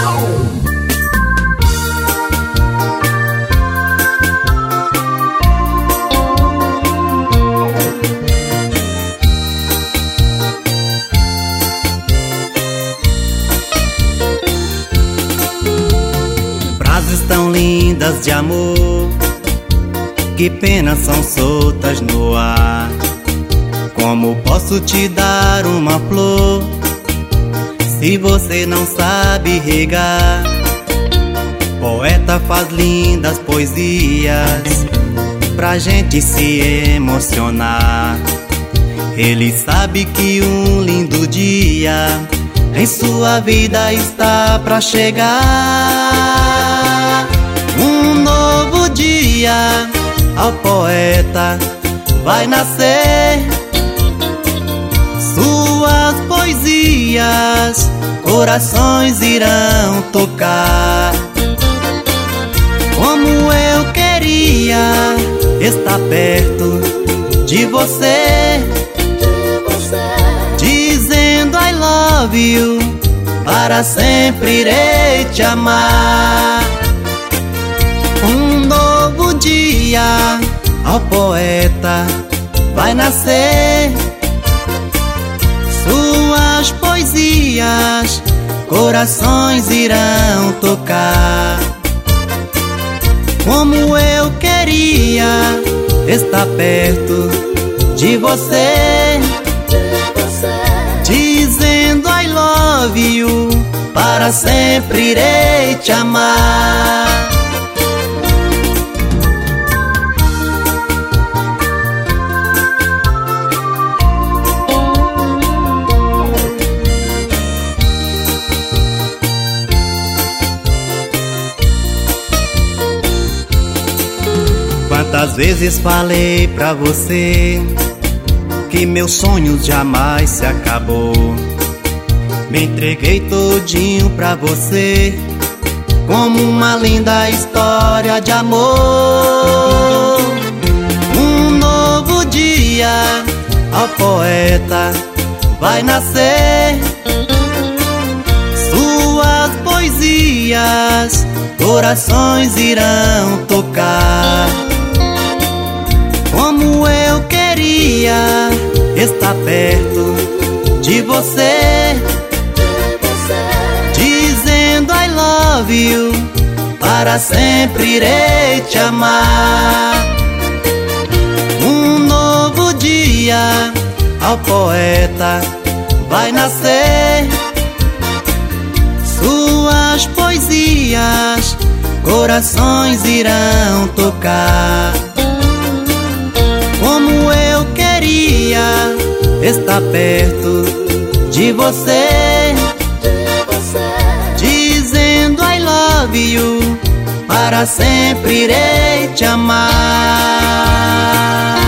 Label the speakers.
Speaker 1: Frases tão lindas de amor, que pena são soltas no ar. Como posso te dar uma flor, se você não sabe regar? Poeta faz lindas poesias, pra gente se emocionar. Ele sabe que um lindo dia em sua vida está pra chegar. Um novo dia ao poeta vai nascer. Suas poesias corações irão tocar. Como eu queria estar perto de você, dizendo I love you, para sempre irei te amar. Um novo dia ao poeta vai nascer. Suas poesias corações irão tocar. Como eu queria estar perto de você, dizendo I love you, para sempre irei te amar. Quantas vezes falei pra você que meus sonhos jamais se acabou. Me entreguei todinho pra você, como uma linda história de amor. Um novo dia ao poeta vai nascer. Suas poesias corações irão tocar. Como eu queria estar perto de você, dizendo I love you, para sempre irei te amar. Um novo dia ao poeta vai nascer. Suas poesias corações irão tocar. Como eu queria estar perto de você, dizendo I love you, para sempre irei te amar.